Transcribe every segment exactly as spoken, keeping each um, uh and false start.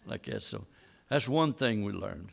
like that. So that's one thing we learned.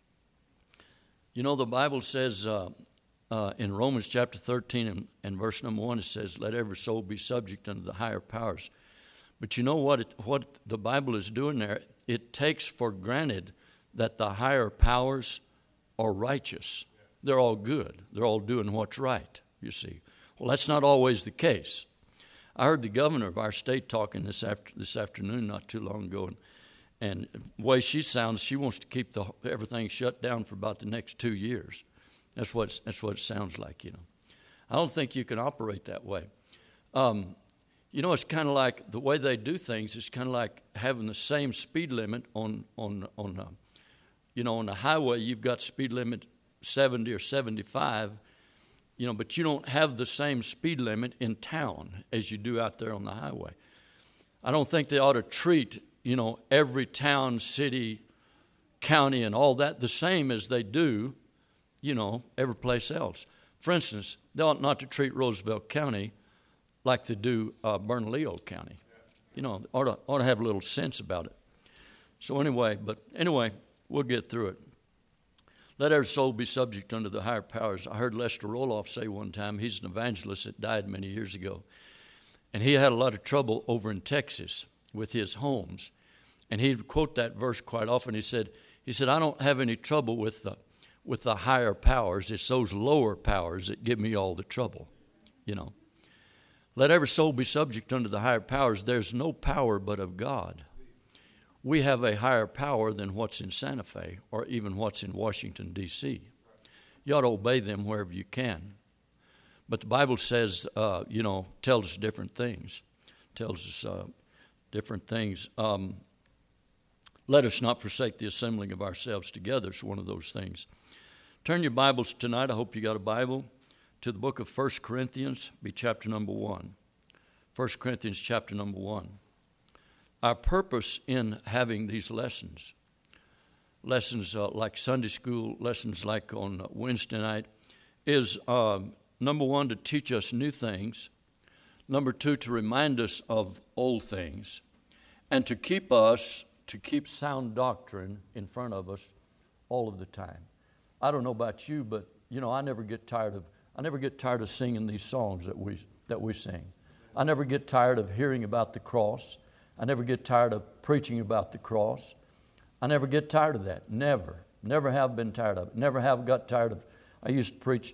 You know, the Bible says uh, uh, in Romans chapter thirteen and, and verse number one, it says, let every soul be subject unto the higher powers. But you know what, it, what the Bible is doing there? It takes for granted that the higher powers are righteous. They're all good. They're all doing what's right, you see. Well, that's not always the case. I heard the governor of our state talking this after, this afternoon not too long ago, and, and the way she sounds, she wants to keep the, everything shut down for about the next two years. That's what, that's what it sounds like, you know. I don't think you can operate that way. Um, you know, it's kind of like the way they do things. It's kind of like having the same speed limit on, on, on uh, you know, on the highway. You've got speed limit seventy or seventy-five, you know, but you don't have the same speed limit in town as you do out there on the highway. I don't think they ought to treat, you know, every town, city, county, and all that the same as they do, you know, every place else. For instance, they ought not to treat Roosevelt County like they do uh, Bernalillo County. You know, ought to, ought to have a little sense about it. So anyway, but anyway, we'll get through it. Let every soul be subject unto the higher powers. I heard Lester Roloff say one time, he's an evangelist that died many years ago, and he had a lot of trouble over in Texas with his homes. And he'd quote that verse quite often. He said, he said, I don't have any trouble with the, with the higher powers. It's those lower powers that give me all the trouble, you know. Let every soul be subject unto the higher powers. There's no power but of God. We have a higher power than what's in Santa Fe or even what's in Washington, D C You ought to obey them wherever you can. But the Bible says, uh, you know, tells us different things. Tells us uh, different things. Um, let us not forsake the assembling of ourselves together. It's one of those things. Turn your Bibles tonight. I hope you got a Bible. To the book of First Corinthians, be chapter number one. First Corinthians chapter number one. Our purpose in having these lessons, lessons uh, like Sunday school, lessons like on Wednesday night, is uh, number one, to teach us new things. Number two, to remind us of old things. And to keep us, to keep sound doctrine in front of us all of the time. I don't know about you, but, you know, I never get tired of I never get tired of singing these songs that we that we sing. I never get tired of hearing about the cross. I never get tired of preaching about the cross. I never get tired of that. Never. Never have been tired of it. Never have got tired of it. I used to preach,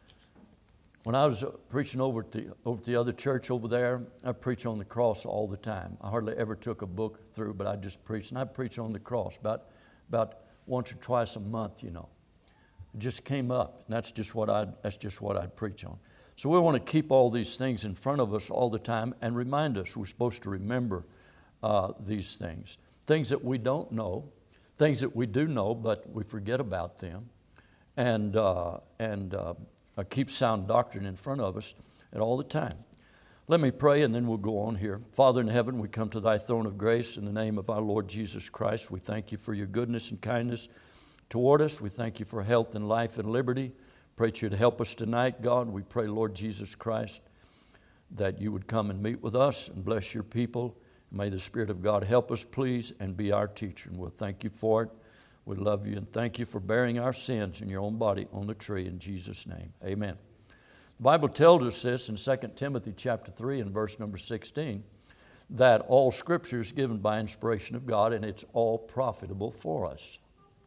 when I was preaching over at the, over at the other church over there, I preached on the cross all the time. I hardly ever took a book through, but I just preached. And I preached on the cross about, about once or twice a month, you know. It just came up. And that's just what I'd, that's just what I'd preach on. So we want to keep all these things in front of us all the time and remind us we're supposed to remember uh, these things. Things that we don't know, things that we do know, but we forget about them. And, uh, and uh, keep sound doctrine in front of us at all the time. Let me pray and then we'll go on here. Father in heaven, we come to thy throne of grace in the name of our Lord Jesus Christ. We thank you for your goodness and kindness toward us. We thank you for health and life and liberty. Pray that you to help us tonight, God. We pray, Lord Jesus Christ, that you would come and meet with us and bless your people. May the Spirit of God help us, please, and be our teacher. And we'll thank you for it. We love you and thank you for bearing our sins in your own body on the tree in Jesus' name. Amen. The Bible tells us this in Second Timothy chapter three and verse number sixteen, that all Scripture is given by inspiration of God and it's all profitable for us.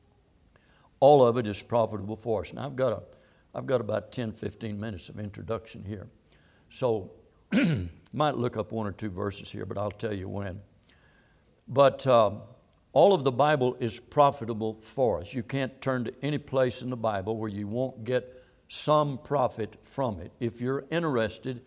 All of it is profitable for us. Now, I've got, a, I've got about ten, fifteen minutes of introduction here. So, might look up one or two verses here, but I'll tell you when. But um, all of the Bible is profitable for us. You can't turn to any place in the Bible where you won't get some profit from it if you're interested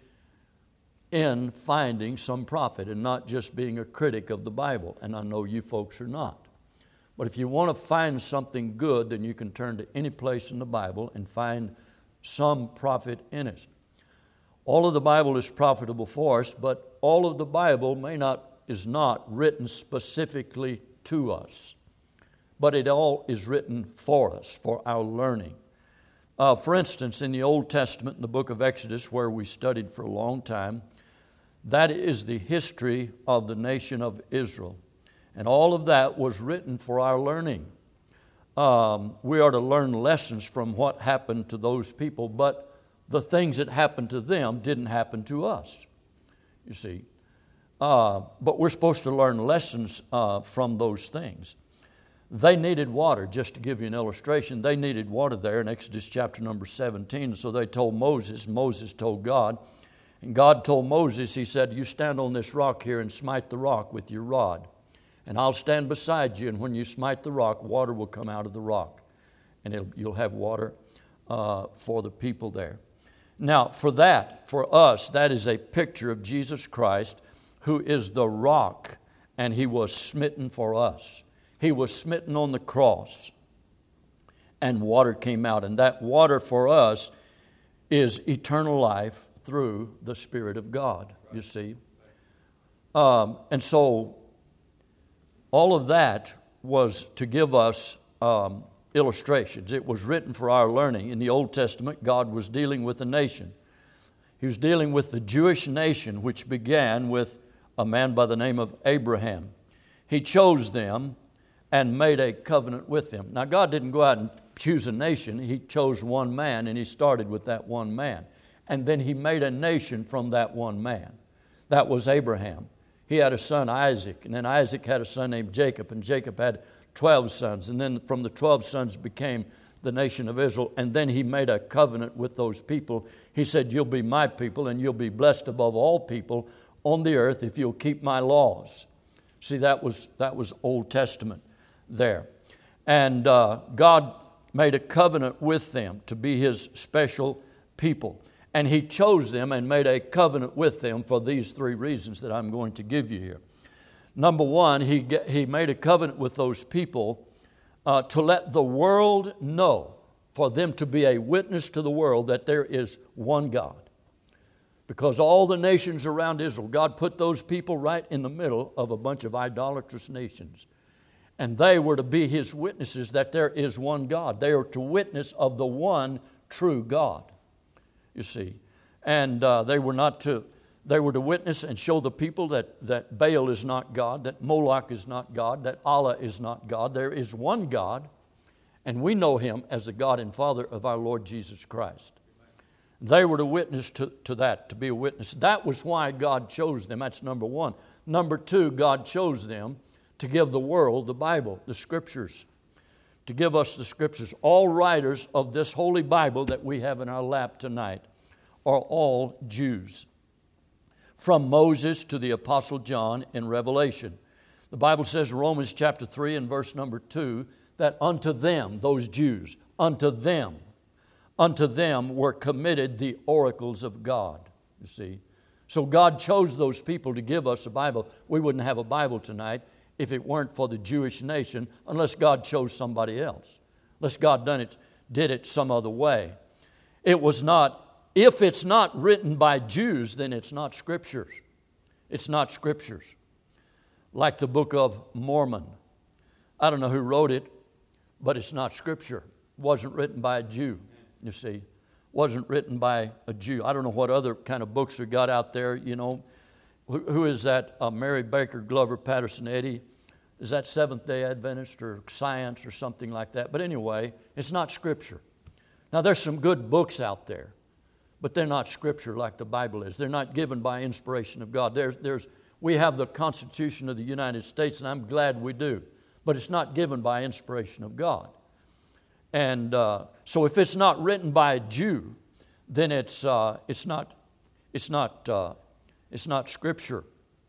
in finding some profit and not just being a critic of the Bible. And I know you folks are not. But if you want to find something good, then you can turn to any place in the Bible and find some profit in it. All of the Bible is profitable for us, but all of the Bible may not is not written specifically to us. But it all is written for us, for our learning. Uh, for instance, in the Old Testament, in the book of Exodus, where we studied for a long time, that is the history of the nation of Israel. And all of that was written for our learning. Um, we are to learn lessons from what happened to those people, but the things that happened to them didn't happen to us, you see. Uh, but we're supposed to learn lessons uh, from those things. They needed water, just to give you an illustration. They needed water there in Exodus chapter number seventeen. So they told Moses, Moses told God, and God told Moses, he said, you stand on this rock here and smite the rock with your rod. And I'll stand beside you, and when you smite the rock, water will come out of the rock. And it'll, you'll have water uh, for the people there. Now, for that, for us, that is a picture of Jesus Christ, who is the rock, and He was smitten for us. He was smitten on the cross, and water came out. And that water for us is eternal life through the Spirit of God, you see. Um, and so all of that was to give us um, illustrations. It was written for our learning. In the Old Testament, God was dealing with a nation. He was dealing with the Jewish nation, which began with a man by the name of Abraham. He chose them and made a covenant with them. Now, God didn't go out and choose a nation. He chose one man, and He started with that one man. And then He made a nation from that one man. That was Abraham. He had a son, Isaac, and then Isaac had a son named Jacob, and Jacob had twelve sons. And then from the twelve sons became the nation of Israel, and then He made a covenant with those people. He said, you'll be my people, and you'll be blessed above all people on the earth if you'll keep my laws. See, that was, that was Old Testament there. And uh, God made a covenant with them to be His special people. And He chose them and made a covenant with them for these three reasons that I'm going to give you here. Number one, He, he made a covenant with those people uh, to let the world know, for them to be a witness to the world that there is one God. Because all the nations around Israel, God put those people right in the middle of a bunch of idolatrous nations. And they were to be His witnesses that there is one God. They are to witness of the one true God, you see. And uh, they were not to, they were to witness and show the people that, that Baal is not God, that Moloch is not God, that Allah is not God. There is one God, and we know Him as the God and Father of our Lord Jesus Christ. They were to witness to, to that, to be a witness. That was why God chose them. That's number one. Number two, God chose them to give the world the Bible, the Scriptures, to give us the Scriptures. All writers of this Holy Bible that we have in our lap tonight are all Jews, from Moses to the Apostle John in Revelation. The Bible says in Romans chapter three and verse number two, that unto them, those Jews, unto them, unto them were committed the oracles of God, you see. So God chose those people to give us a Bible. We wouldn't have a Bible tonight if it weren't for the Jewish nation, unless God chose somebody else, unless God done it, did it some other way. It was not, if it's not written by Jews, then it's not Scriptures. It's not Scriptures. Like the Book of Mormon. I don't know who wrote it, but it's not Scripture. It wasn't written by a Jew, you see. It wasn't written by a Jew. I don't know what other kind of books we got out there, you know. Who, who is that? Uh, Mary Baker Glover Patterson Eddy. Is that Seventh-day Adventist or Science or something like that? But anyway, it's not Scripture. Now, there's some good books out there, but they're not Scripture like the Bible is. They're not given by inspiration of God. There's, there's, we have the Constitution of the United States, and I'm glad we do, but it's not given by inspiration of God. And uh, so if it's not written by a Jew, then it's, uh, it's not, it's not, uh, it's not Scripture.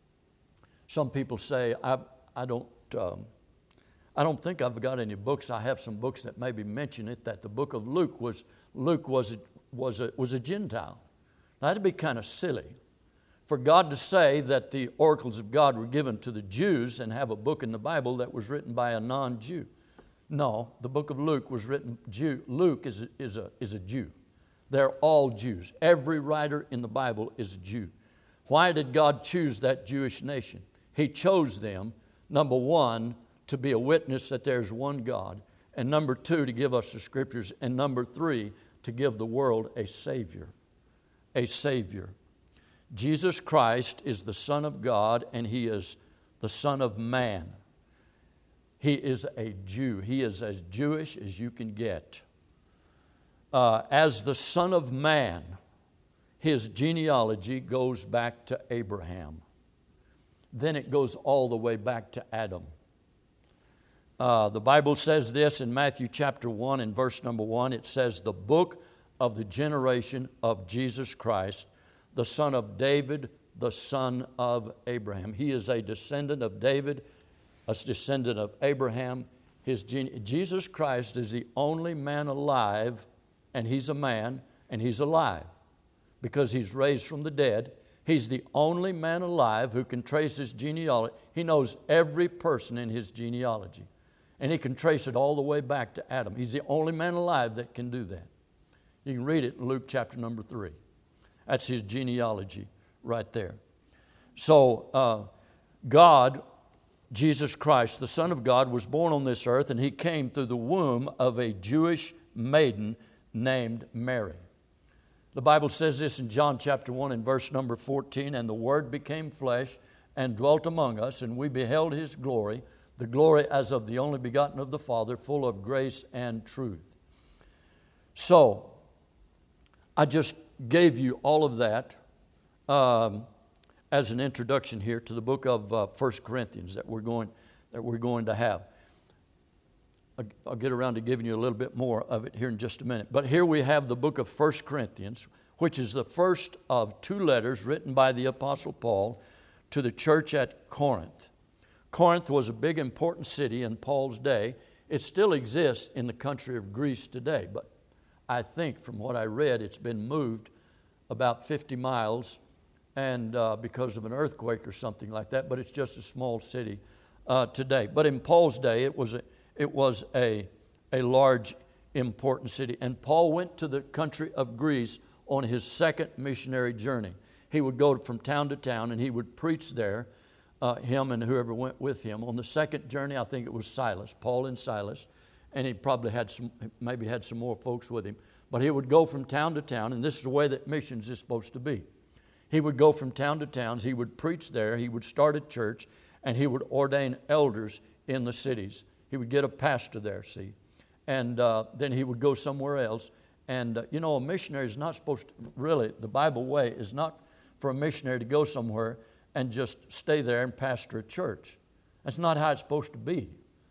Some people say, I, I don't, um, I don't think I've got any books. I have some books that maybe mention it, that the book of Luke was, Luke was a, was a, was a Gentile. Now, that'd be kind of silly for God to say that the oracles of God were given to the Jews and have a book in the Bible that was written by a non-Jew. No, the book of Luke was written, Jew, Luke is a, is, a, is a Jew. They're all Jews. Every writer in the Bible is a Jew. Why did God choose that Jewish nation? He chose them, number one, to be a witness that there's one God, and number two, to give us the Scriptures, and number three, to give the world a Savior. A Savior. Jesus Christ is the Son of God, and He is the Son of Man. He is a Jew. He is as Jewish as you can get. Uh, as the Son of Man, his genealogy goes back to Abraham. Then it goes all the way back to Adam. Uh, the Bible says this in Matthew chapter one and verse number one. It says, the book of the generation of Jesus Christ, the son of David, the son of Abraham. He is a descendant of David, a descendant of Abraham. His gene- Jesus Christ is the only man alive, and he's a man, and he's alive because he's raised from the dead. He's the only man alive who can trace his genealogy. He knows every person in his genealogy, and he can trace it all the way back to Adam. He's the only man alive that can do that. You can read it in Luke chapter number three. That's his genealogy right there. So uh, God, Jesus Christ, the Son of God, was born on this earth, and he came through the womb of a Jewish maiden named Mary. The Bible says this in John chapter one and verse number fourteen, and the Word became flesh and dwelt among us, and we beheld his glory, the glory as of the only begotten of the Father, full of grace and truth. So, I just gave you all of that um, as an introduction here to the book of uh, First Corinthians that we're going that we're going to have. I'll, I'll get around to giving you a little bit more of it here in just a minute. But here we have the book of First Corinthians, which is the first of two letters written by the Apostle Paul to the church at Corinth. Corinth was a big, important city in Paul's day. It still exists in the country of Greece today, but I think from what I read, it's been moved about fifty miles and uh, because of an earthquake or something like that, but it's just a small city uh, today. But in Paul's day, it was a, it was a, a large, important city. And Paul went to the country of Greece on his second missionary journey. He would go from town to town and he would preach there, uh, him and whoever went with him. On the second journey, I think it was Silas, Paul and Silas. And he probably had some, maybe had some more folks with him. But he would go from town to town, and this is the way that missions is supposed to be. He would go from town to town, he would preach there, he would start a church, and he would ordain elders in the cities. He would get a pastor there, see. And uh, then he would go somewhere else. And, uh, you know, a missionary is not supposed to, really, the Bible way is not for a missionary to go somewhere and just stay there and pastor a church. That's not how it's supposed to be.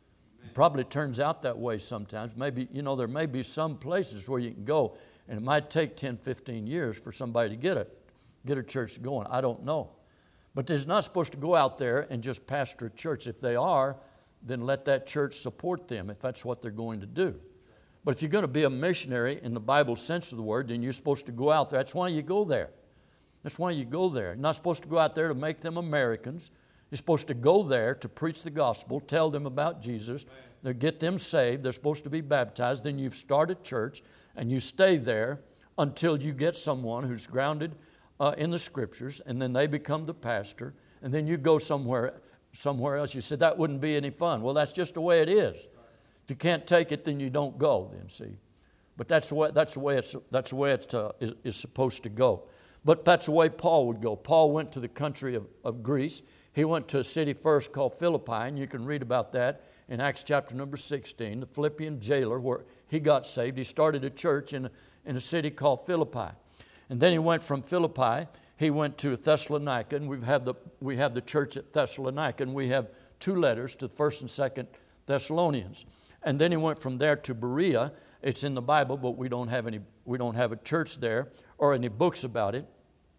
It probably turns out that way sometimes. Maybe, you know, there may be some places where you can go, and it might take ten, fifteen years for somebody to get it, get a church going. I don't know. But they're not supposed to go out there and just pastor a church. If they are, then let that church support them if that's what they're going to do. But if you're going to be a missionary in the Bible sense of the word, then you're supposed to go out there. That's why you go there. That's why you go there. You're not supposed to go out there to make them Americans. You're supposed to go there to preach the gospel, tell them about Jesus, they get them saved, they're supposed to be baptized, then you start a church and you stay there until you get someone who's grounded uh, in the Scriptures, and then they become the pastor, and then you go somewhere somewhere else. You said that wouldn't be any fun. Well, that's just the way it is. If you can't take it, then you don't go, then see. But that's the way, that's the way, it's, that's the way it uh, is, is supposed to go. But that's the way Paul would go. Paul went to the country of, of Greece. He went to a city first called Philippi, and you can read about that in Acts chapter number sixteen. The Philippian jailer, where he got saved, he started a church in a, in a city called Philippi. And then he went from Philippi, he went to Thessalonica, and we've had the, we have the church at Thessalonica, and we have two letters to First and Second Thessalonians. And then he went from there to Berea. It's in the Bible, but we don't have any, we don't have a church there or any books about it.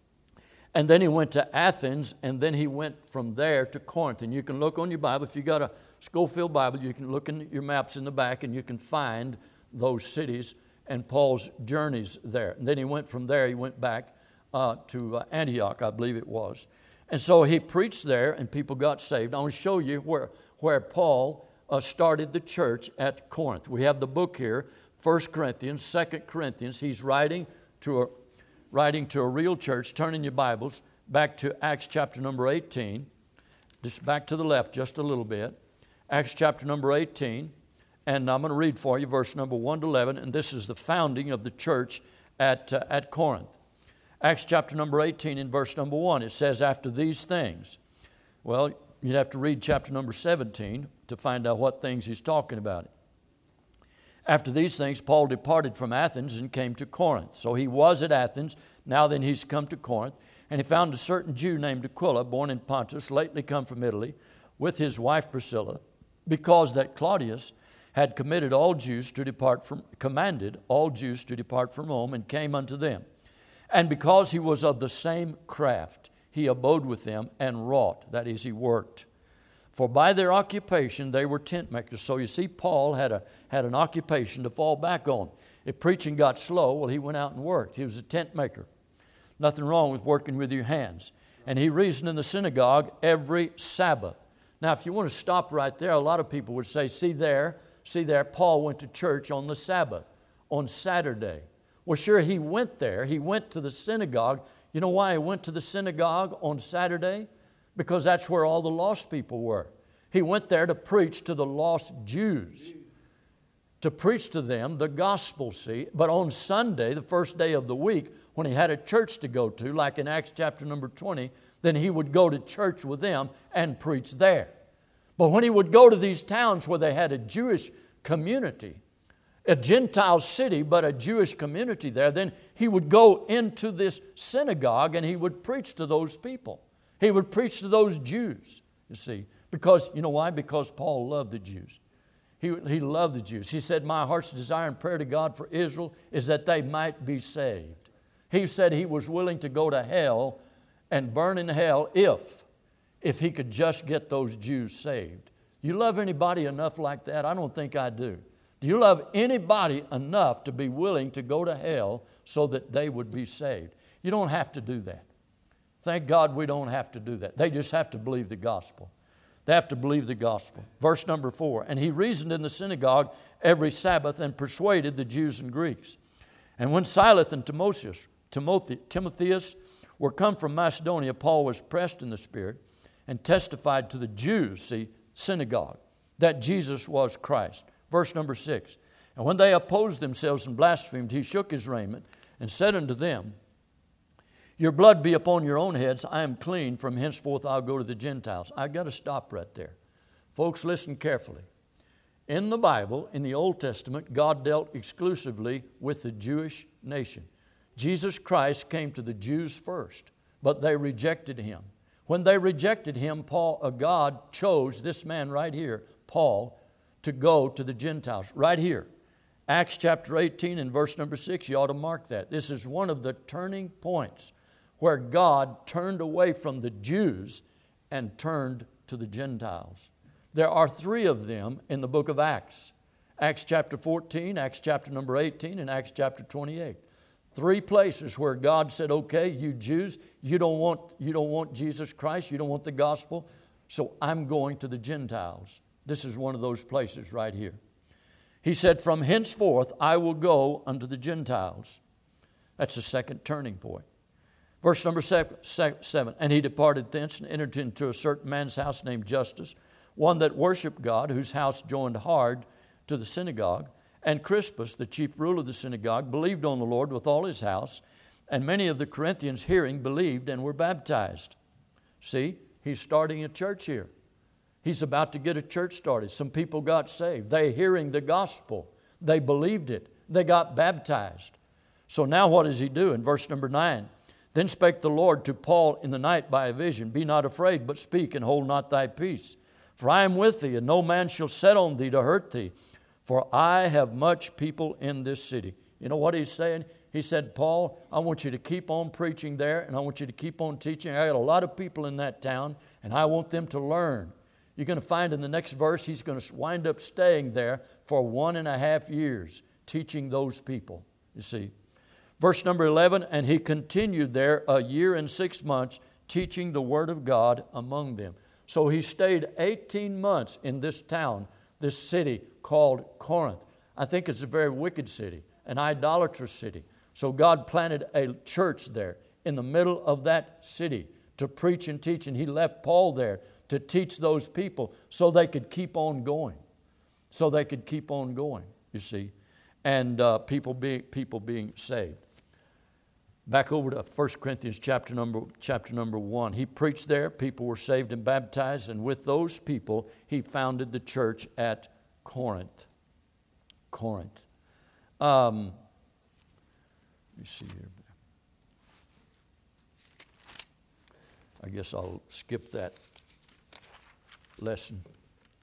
And then he went to Athens, and then he went from there to Corinth. And you can look on your Bible. If you got a Schofield Bible, you can look in your maps in the back, and you can find those cities and Paul's journeys there. And then he went from there, he went back uh, to uh, Antioch, I believe it was. And so he preached there, and people got saved. I want to show you where, where Paul uh, started the church at Corinth. We have the book here, First Corinthians, Second Corinthians. He's writing to a writing to a real church. Turn in your Bibles back to Acts chapter number eighteen. Just back to the left just a little bit. Acts chapter number eighteen. And I'm going to read for you verse number one to eleven. And this is the founding of the church at, uh, at Corinth. Acts chapter number eighteen in verse number one. It says, after these things. Well, You'd have to read chapter number seventeen to find out what things he's talking about. After these things, Paul departed from Athens and came to Corinth. So he was at Athens. Now then he's come to Corinth. And he found a certain Jew named Aquila, born in Pontus, lately come from Italy, with his wife Priscilla, because that Claudius had committed all Jews to depart from, commanded all Jews to depart from Rome, and came unto them. And because he was of the same craft, he abode with them and wrought, that is, he worked. For by their occupation they were tent makers. So you see, Paul had a had an occupation to fall back on. If preaching got slow, well, he went out and worked. He was a tent maker. Nothing wrong with working with your hands. And he reasoned in the synagogue every Sabbath. Now, if you want to stop right there, a lot of people would say, see there, see there, Paul went to church on the Sabbath, on Saturday. Well, sure, he went there. He went to the synagogue. You know why he went to the synagogue on Saturday? Because that's where all the lost people were. He went there to preach to the lost Jews, to preach to them the gospel, see. But on Sunday, the first day of the week, when he had a church to go to, like in Acts chapter number twenty, then he would go to church with them and preach there. But when he would go to these towns where they had a Jewish community, a Gentile city, but a Jewish community there, then he would go into this synagogue and he would preach to those people. He would preach to those Jews, you see. Because, you know why? Because Paul loved the Jews. He, he loved the Jews. He said, my heart's desire and prayer to God for Israel is that they might be saved. He said he was willing to go to hell and burn in hell if, if he could just get those Jews saved. You love anybody enough like that? I don't think I do. Do you love anybody enough to be willing to go to hell so that they would be saved? You don't have to do that. Thank God we don't have to do that. They just have to believe the gospel. They have to believe the gospel. Verse number four, and he reasoned in the synagogue every Sabbath and persuaded the Jews and Greeks. And when Silas and Timotheus, Timothy, Timotheus were come from Macedonia, Paul was pressed in the Spirit and testified to the Jews, see, synagogue, that Jesus was Christ. Verse number six, and when they opposed themselves and blasphemed, he shook his raiment and said unto them, your blood be upon your own heads. I am clean. From henceforth I'll go to the Gentiles. I've got to stop right there. Folks, listen carefully. In the Bible, in the Old Testament, God dealt exclusively with the Jewish nation. Jesus Christ came to the Jews first, but they rejected him. When they rejected him, Paul, uh, God chose this man right here, Paul, to go to the Gentiles. Right here. Acts chapter eighteen and verse number six, you ought to mark that. This is one of the turning points where God turned away from the Jews and turned to the Gentiles. There are three of them in the book of Acts. Acts chapter fourteen, Acts chapter number eighteen, and Acts chapter twenty-eight. Three places where God said, okay, you Jews, you don't want, you don't want Jesus Christ, you don't want the gospel, so I'm going to the Gentiles. This is one of those places right here. He said, from henceforth I will go unto the Gentiles. That's the second turning point. Verse number seven, and he departed thence and entered into a certain man's house named Justus, one that worshiped God, whose house joined hard to the synagogue. And Crispus, the chief ruler of the synagogue, believed on the Lord with all his house, and many of the Corinthians hearing believed and were baptized. See, he's starting a church here. He's about to get a church started. Some people got saved. They hearing the gospel. They believed it. They got baptized. So now what does he do? In verse number nine, then spake the Lord to Paul in the night by a vision, be not afraid, but speak, and hold not thy peace. For I am with thee, and no man shall set on thee to hurt thee. For I have much people in this city. You know what he's saying? He said, Paul, I want you to keep on preaching there, and I want you to keep on teaching. I got a lot of people in that town, and I want them to learn. You're going to find in the next verse, he's going to wind up staying there for one and a half years, teaching those people, you see. Verse number eleven, and he continued there a year and six months, teaching the word of God among them. So he stayed eighteen months in this town, this city called Corinth. I think it's a very wicked city, an idolatrous city. So God planted a church there in the middle of that city to preach and teach, and he left Paul there to teach those people so they could keep on going. So they could keep on going, you see, and uh, people, being, people being saved. Back over to First Corinthians chapter number, chapter number one. He preached there. People were saved and baptized. And with those people, he founded the church at Corinth. Corinth. Um, let me see here. I guess I'll skip that lesson.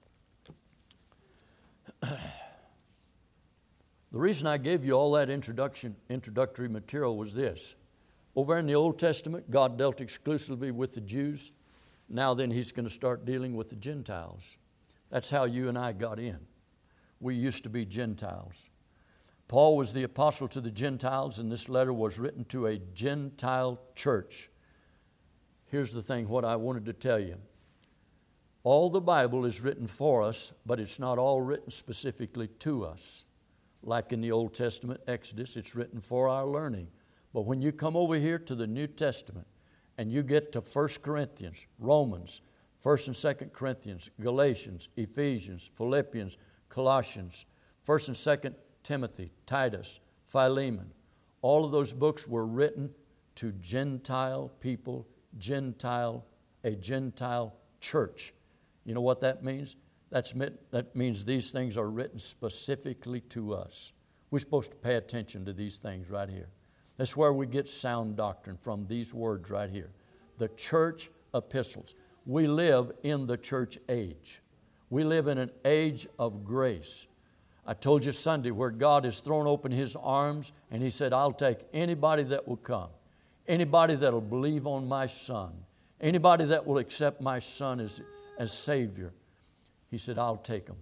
The reason I gave you all that introduction, introductory material was this. Over in the Old Testament, God dealt exclusively with the Jews. Now then, he's going to start dealing with the Gentiles. That's how you and I got in. We used to be Gentiles. Paul was the apostle to the Gentiles, and this letter was written to a Gentile church. Here's the thing, what I wanted to tell you. All the Bible is written for us, but it's not all written specifically to us. Like in the Old Testament, Exodus, it's written for our learning. But when you come over here to the New Testament and you get to First Corinthians, Romans, First and Second Corinthians, Galatians, Ephesians, Philippians, Colossians, First and Second Timothy, Titus, Philemon, all of those books were written to Gentile people, Gentile, a Gentile church. You know what that means? That's, that means these things are written specifically to us. We're supposed to pay attention to these things right here. That's where we get sound doctrine from, these words right here. The church epistles. We live in the church age. We live in an age of grace. I told you Sunday where God has thrown open His arms and He said, I'll take anybody that will come, anybody that will believe on my Son, anybody that will accept my Son as, as Savior. He said, I'll take them.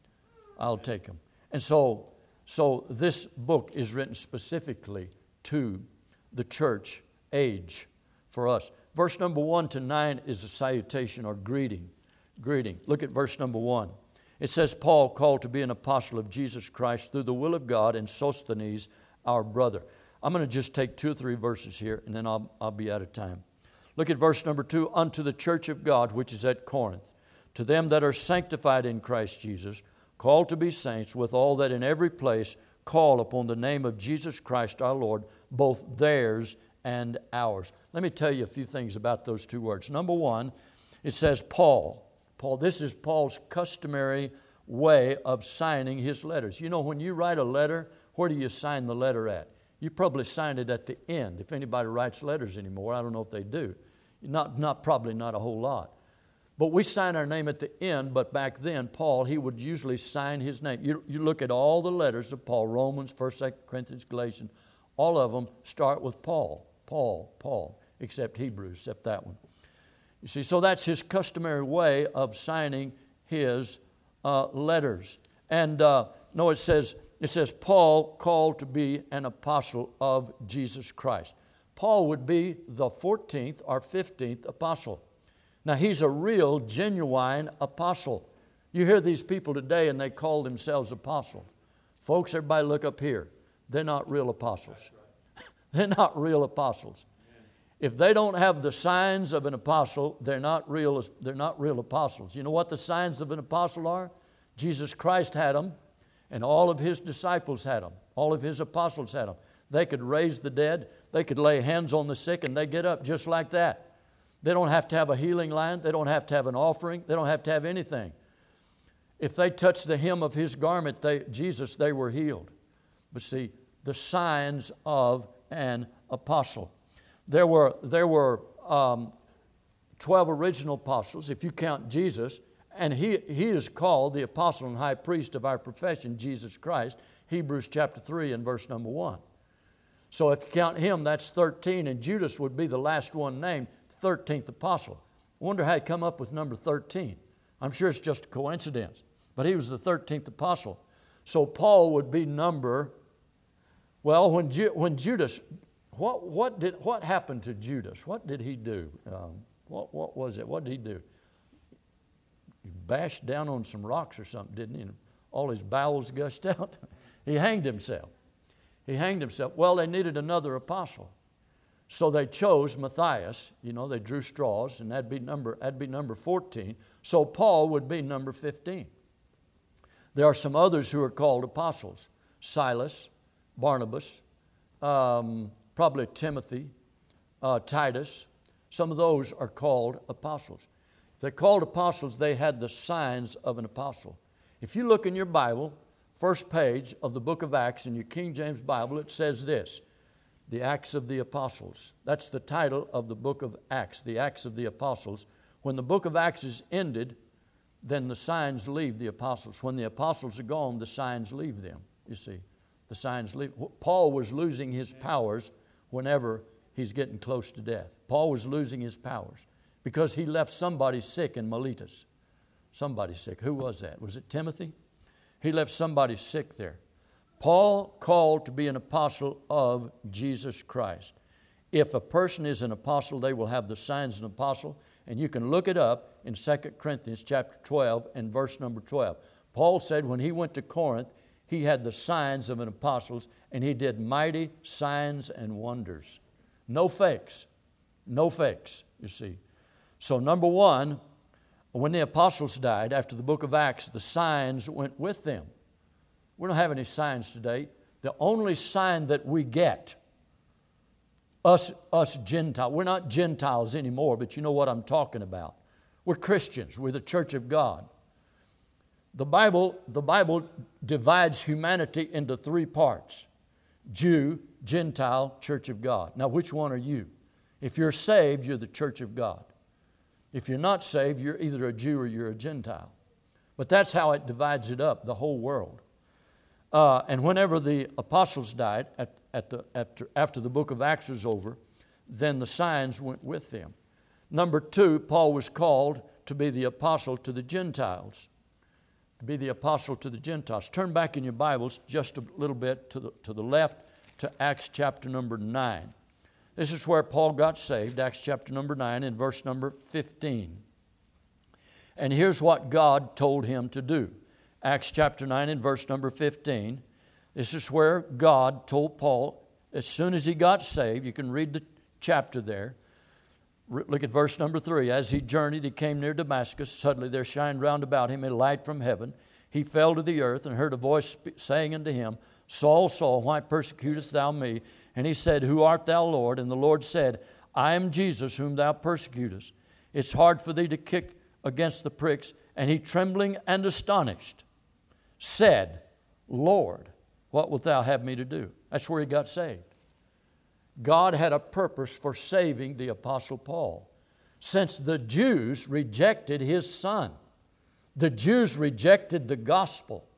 I'll take them. And so, so this book is written specifically to the church age for us. Verse number one to nine is a salutation or greeting. Greeting. Look at verse number one. It says, Paul, called to be an apostle of Jesus Christ through the will of God, and Sosthenes, our brother. I'm going to just take two or three verses here, and then I'll, I'll be out of time. Look at verse number two. Unto the church of God, which is at Corinth, to them that are sanctified in Christ Jesus, called to be saints, with all that in every place call upon the name of Jesus Christ our Lord, both theirs and ours. Let me tell you a few things about those two words. Number one, it says Paul. Paul, this is Paul's customary way of signing his letters. You know, when you write a letter, where do you sign the letter at? You probably sign it at the end. If anybody writes letters anymore, I don't know if they do. Not, not probably not a whole lot. But we sign our name at the end, but back then, Paul, he would usually sign his name. You, you look at all the letters of Paul, Romans, First, Second Corinthians, Galatians, all of them start with Paul, Paul, Paul, except Hebrews, except that one. You see, so that's his customary way of signing his uh, letters. And uh, no, it says, it says, Paul called to be an apostle of Jesus Christ. Paul would be the fourteenth or fifteenth apostle. Now, he's a real, genuine apostle. You hear these people today and they call themselves apostles. Folks, everybody look up here. They're not real apostles. They're not real apostles. If they don't have the signs of an apostle, they're not real, they're not real apostles. You know what the signs of an apostle are? Jesus Christ had them, and all of His disciples had them. All of His apostles had them. They could raise the dead. They could lay hands on the sick, and they get up just like that. They don't have to have a healing line. They don't have to have an offering. They don't have to have anything. If they touched the hem of His garment, they, Jesus, they were healed. But see, the signs of an apostle. There were, there were um, twelve original apostles, if you count Jesus, and he, he is called the apostle and high priest of our profession, Jesus Christ, Hebrews chapter three and verse number one. So if you count him, that's thirteen, and Judas would be the last one named, thirteenth apostle. I wonder how he come up with number thirteen. I'm sure it's just a coincidence, but he was the thirteenth apostle. So Paul would be number, well, when, Ju, when Judas, what, what, did, what happened to Judas? What did he do? Um, what, what was it? What did he do? He bashed down on some rocks or something, didn't he? And all his bowels gushed out. He hanged himself. He hanged himself. Well, they needed another apostle. So they chose Matthias. You know, they drew straws, and that'd be number, that'd be number fourteen. So Paul would be number fifteen. There are some others who are called apostles. Silas, Barnabas, um, probably Timothy, uh, Titus. Some of those are called apostles. If they're called apostles, they had the signs of an apostle. If you look in your Bible, first page of the book of Acts in your King James Bible, it says this, the Acts of the Apostles. That's the title of the book of Acts, the Acts of the Apostles. When the book of Acts is ended, then the signs leave the apostles. When the apostles are gone, the signs leave them, you see. The signs leave. Paul was losing his powers whenever he's getting close to death. Paul was losing his powers because he left somebody sick in Miletus. Somebody sick. Who was that? Was it Timothy? He left somebody sick there. Paul called to be an apostle of Jesus Christ. If a person is an apostle, they will have the signs of an apostle, and you can look it up in Second Corinthians chapter twelve and verse number twelve. Paul said when he went to Corinth, he had the signs of an apostle, and he did mighty signs and wonders. No fakes. No fakes, you see. So number one, when the apostles died, after the book of Acts, the signs went with them. We don't have any signs today. The only sign that we get, us, us Gentiles, we're not Gentiles anymore, but you know what I'm talking about. We're Christians. We're the church of God. The Bible, the Bible divides humanity into three parts. Jew, Gentile, church of God. Now, which one are you? If you're saved, you're the church of God. If you're not saved, you're either a Jew or you're a Gentile. But that's how it divides it up, the whole world. Uh, and whenever the apostles died, at, at the, after, after the book of Acts was over, then the signs went with them. Number two, Paul was called to be the apostle to the Gentiles. To be the apostle to the Gentiles. Turn back in your Bibles just a little bit to the, to the left to Acts chapter number nine. This is where Paul got saved, Acts chapter number nine and verse number fifteen. And here's what God told him to do. Acts chapter nine and verse number fifteen. This is where God told Paul, as soon as he got saved, you can read the chapter there. Look at verse number three. As he journeyed, he came near Damascus. Suddenly there shined round about him a light from heaven. He fell to the earth and heard a voice saying unto him, Saul, Saul, why persecutest thou me? And he said, Who art thou, Lord? And the Lord said, I am Jesus whom thou persecutest. It's hard for thee to kick against the pricks. And he, trembling and astonished, said, Lord, what wilt thou have me to do? That's where he got saved. God had a purpose for saving the Apostle Paul. Since the Jews rejected his son, the Jews rejected the gospel,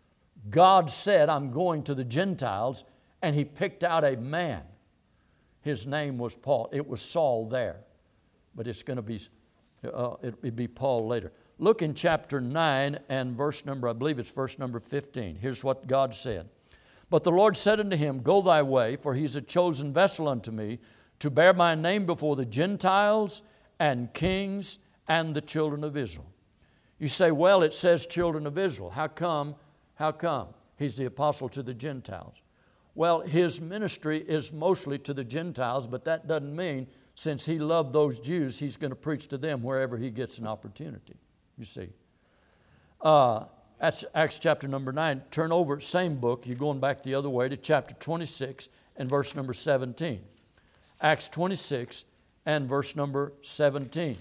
God said, I'm going to the Gentiles, and he picked out a man. His name was Paul. It was Saul there, but it's going to be, uh, it'll be Paul later. Look in chapter nine and verse number, I believe it's verse number fifteen. Here's what God said. But the Lord said unto him, Go thy way, for he's a chosen vessel unto me, to bear my name before the Gentiles and kings and the children of Israel. You say, well, it says children of Israel. How come? How come? He's the apostle to the Gentiles. Well, his ministry is mostly to the Gentiles, but that doesn't mean since he loved those Jews, he's going to preach to them wherever he gets an opportunity, you see. Uh, That's Acts chapter number nine. Turn over, same book. You're going back the other way to chapter twenty-six and verse number seventeen. Acts twenty-six and verse number seventeen.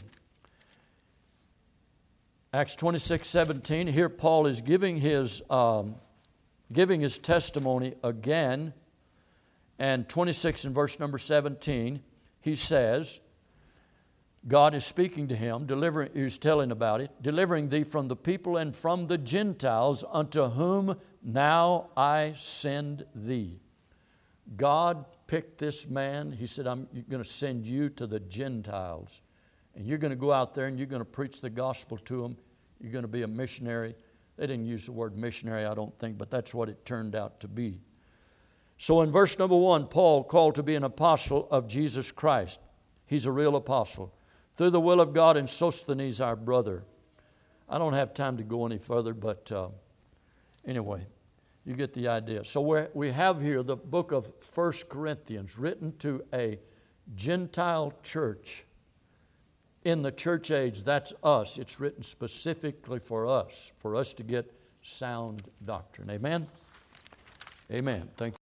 Acts twenty-six, seventeen. Here Paul is giving his, um, giving his testimony again. And twenty-six and verse number seventeen, he says, God is speaking to him, delivering, he's telling about it, delivering thee from the people and from the Gentiles unto whom now I send thee. God picked this man. He said, I'm going to send you to the Gentiles. And you're going to go out there and you're going to preach the gospel to them. You're going to be a missionary. They didn't use the word missionary, I don't think, but that's what it turned out to be. So in verse number one, Paul called to be an apostle of Jesus Christ. He's a real apostle. Through the will of God, and Sosthenes, our brother. I don't have time to go any further, but uh, anyway, you get the idea. So we we have here the book of First Corinthians, written to a Gentile church in the church age. That's us. It's written specifically for us, for us to get sound doctrine. Amen? Amen. Thank you.